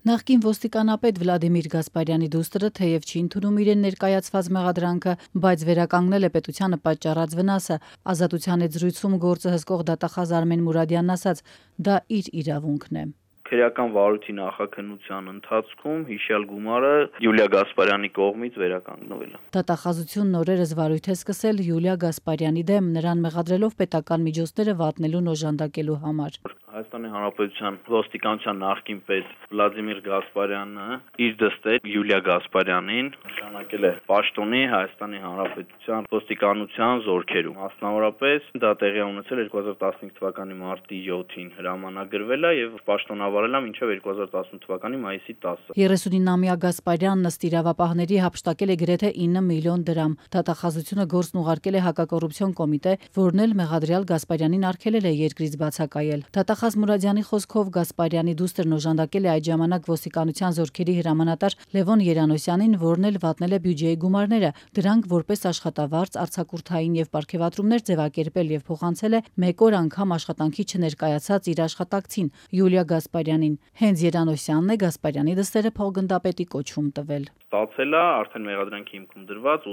Նախկին ոստիկանապետ Վլադիմիր Գասպարյանի դուստրը թեև չի ընդունում իրեն ներկայացված մեղադրանքը, բայց վերականգնել է պետությանը պատճառած վնասը։ Ազատության հետ զրույցում գործը հսկող դատախազ Արմեն Մուրադյանն ասաց, դա իր իրավունքն է։ Քրեական վարույթի նախաքննության ընթացքում հիշյալ գումարը Յուլիա Գասպարյանի կողմից վերականգնվել է։ Դատախազությունն օրերս վարույթ է սկսել Յուլիա Գասպարյանի դեմ, նրան մեղադրելով պետական միջոցները վատնելուն օժանդակելու համար։ Հայաստանի Հանրապետության ոստիկանության նախկին պետ Վլադիմիր Գասպարյանը իր դստեր Յուլիա Գասպարյանին նշանակել է պաշտոնի Հայաստանի Հանրապետության ոստիկանության զորքերում։ Մասնավորապես դա տեղի է ունեցել 2015 թվականի մարտի 7-ին հրամանագրվել է եւ պաշտոնավարել է մինչեւ 2018 թվականի մայիսի 10-ը։ 39-ամյա Գասպարյանն ըստ իրավապահների հափշտակել է գրեթե 9 միլիոն դրամ։ Դատախազությունը գործն ուղարկել է հակակոռուպցիոն կոմիտե, որն էլ մեղադրյալ Գասպարյանին արգելել է երկրից բացակայել։ Դատախազ Մուրադյանի խոսքով Գասպարյանի դուստրն օժանդակել է այդ ժամանակ ոստիկանության զորքերի հրամանատար Լևոն Երանոսյանին, որն էլ վատնել է բյուջեի գումարները, դրանք որպես աշխատավարձ, արձակուրդային եւ պարգևատրումներ ձևակերպել եւ փոխանցել է մեկ օր անգամ աշխատանքի չներկայացած իր աշխատակցին Յուլիա Գասպարյանին։ Հենց Երանոսյանն է Գասպարյանի դստերը փոխգնդապետի կոչում տվել։ Ստացել է արդեն մեղադրանքի հիմքում դրված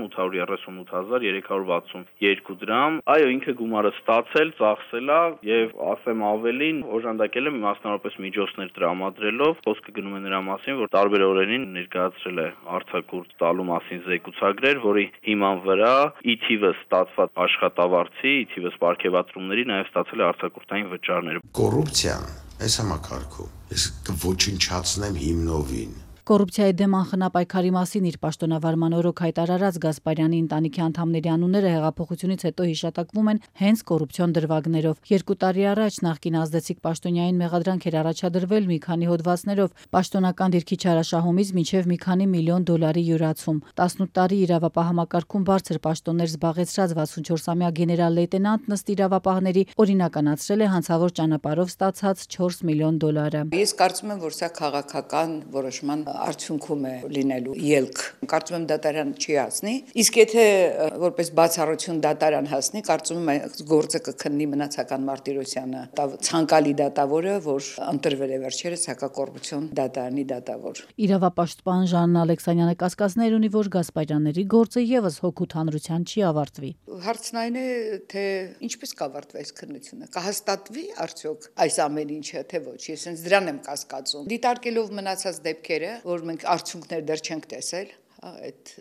8.838.362 դրամ։ Այո, ինքը գումարը ստացել, ծախսել է եւ ասեմ ավելին օժանդակել է մասնավորապես միջոցներ տրամադրելով, խոսքը գնում է նրա մասին, որ տարբեր օրերին ներկայացրել է արձակուրդ տալու մասին զեկուցագրեր, որի հիման վրա ի թիվս ստացված աշխատավարձի, ի թիվս պարգևատրումների նաև ստացել է արձակուրդային վճարներ։ Կոռուպցիան այս համակարգում ես կոչնչացնեմ հիմնովին։ Կոռուպցիայի դեմ անխնապայքարի մասին իր պաշտոնավարման օրոք հայտարարած Գասպարյանի ընտանիքի անդամների անունները հեղափոխությունից հետո հիշատակվում են հենց կոռուպցիոն դրվագներով։ 2 տարի առաջ նախկին ազդեցիկ պաշտոնյային մեղադրանք էր առաջադրվել մի քանի հոդվածներով, պաշտոնական դիրքի չարաշահումից մինչև մի քանի միլիոն դոլարի յուրացում։ 18 տարի իրավապահ համակարգում բարձր պաշտոններ զբաղեցրած 64-ամյա գեներալ լեյտենանտն ըստ իրավապահների օրինականացրել է հանցավոր ճանապարհով ստացած 4 միլիոն դոլարը։ Ես կարծում եմ, որ սա քաղաքական որոշման արդյունքում է լինելու ելք։ Կարծում եմ դատարան չի հասնի, իսկ եթե որպես բացառություն դատարան հասնի, կարծում եմ գործը կքննի մնացական Մարտիրոսյանը, ցանկալի դատավորը, որ ընտրվել է վերջերս հակակոռուպցիոն դատարանի դատավոր։ Իրավապաշտպան Ժաննա Ալեքսանյանը կասկածներ ունի, որ Գասպարյանների գործը եւս հոգուտ հանրության չի ավարտվի։ Հարցն այն է, թե ինչպես կավարտվի այս քննությունը, կհաստատվի արդյոք այս ամեն ինչը, թե ոչ։ Ես հենց դրան եմ կասկածում։ Դիտարկելով մնացած դեպքերը, որ մենք արդյունքներ դեռ չենք տեսել, այդ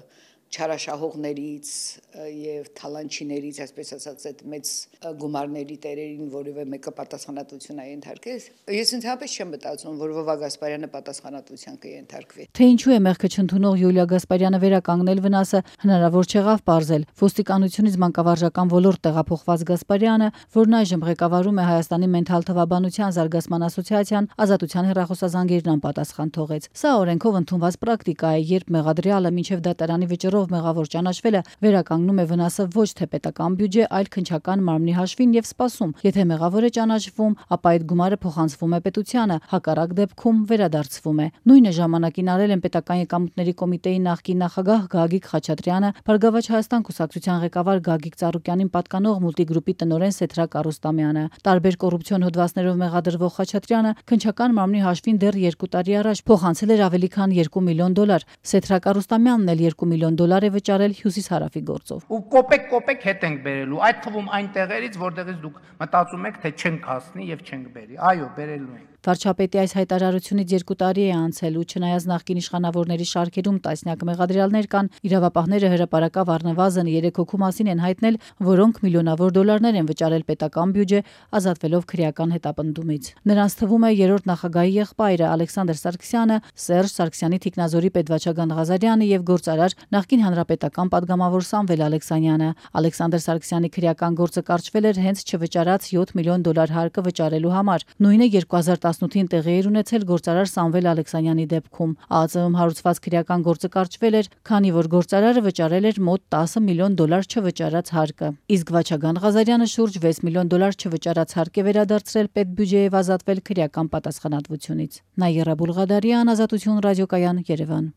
չարաշահողներից եւ թալանչիներից, այսպես ասած, այդ մեծ գումարների տերերին որևէ մեկը պատասխանատվություն է ենթարկել։ Ես ընդհանրապես չեմ մտածում, որ Վովա Գասպարյանը պատասխանատվության կենթարկվի։ Թե ինչու է մեղքը չընդունող Յուլիա Գասպարյանը վերականգնել վնասը, հնարավոր չեղավ պարզել։ Ոստիկանությունից մանկավարժական ոլորտ տեղափոխված Գասպարյանը, որն այժմ ղեկավարում է Հայաստանի մենթալ թվաբանության զարգացման ասոցիացիան, ազատության հեռախոսազանգերն անպատասխան թողեց։ Սա օրենքով ընդունված պրակտիկա է, երբ մեղադրյալը մինչև դատարանի վճռով մեղավոր ճանաչվելը վերականգնում է վնասը ոչ թե պետական բյուջե, այլ քննչական մարմնի հաշվին եւ սպասում։ Եթե մեղավոր է ճանաչվում, ապա այդ գումարը փոխանցվում է պետությանը, հակառակ դեպքում վերադարձվում է։ Նույնը ժամանակին արել են պետական եկամուտների կոմիտեի նախկին նախագահ Գագիկ Խաչատրյանը, Բարգավաճ Հայաստան կուսակցության ղեկավար Գագիկ Ծառուկյանին պատկանող մուլտիգրուպի տնօրեն Սեթրակ Արոստամյանը։ Տարբեր կոռուպցիոն հոդվածներով մեղադրվող Խաչատրյանը քննչական մարմնի հաշվին դեռ 2 տարի առաջ փոխանցել էր ավելի քան 2 միլիոն դոլար։ Սեթրակ Արոստամյանն էլ 2 միլիոն դոլար է վճարել Հյուսիս-Հարավի գործով։ Ու կոպեկ հետ ենք բերելու, այդ թվում այն տեղերից, որտեղից դուք մտածում եք, թե չենք հասնի եւ չենք բերի։ Այո, բերելու ենք։ Վարչապետի այս հայտարարությունից 2 տարի է անցել ու չնայած նախկին իշխանավորների շարքերում տասնյակ մեղադրյալներ կան, իրավապահները հրապարակավ առնվազն 3 հոգու մասին են հայտնել, որոնք միլիոնավոր դոլարներ են վճարել պետական բյուջե, ազատվելով քրեական հետապնդումից։ Նրանց թվում է երրորդ նախագահի եղբայրը Ալեքսանդր Սարգսյանը, Սերժ Սարգսյանի թիկնազորի պետվաճառական Ղազարյանը եւ գործարար նախկին հանրապետական падգամավոր Սամվել Ալեքսանյանը։ Ալեքսանդր Սարգսյանի քրեական գործը կարճվել էր հենց չվճարած 7 միլիոն դոլար հարկը վճարելու համար։ Նույնը 2018-ին տեղի էր ունեցել գործարար Սամվել Ալեքսանյանի դեպքում։ ԱԱԾ-ում հարուցված քրեական գործը կարճվել էր, քանի որ գործարարը վճարել էր մոտ 10 միլիոն դոլար չվճարած հարկը։ Իսկ Վաչագան Ղազարյանը շուրջ 6 միլիոն դոլար չվճարած հարկ է վերադարձրել պետբյուջեև ազատվել քրեական պատասխանատվությունից։ Նաիրա Բուլղադարյան, Ազատություն ռադիոկայան, Երևան։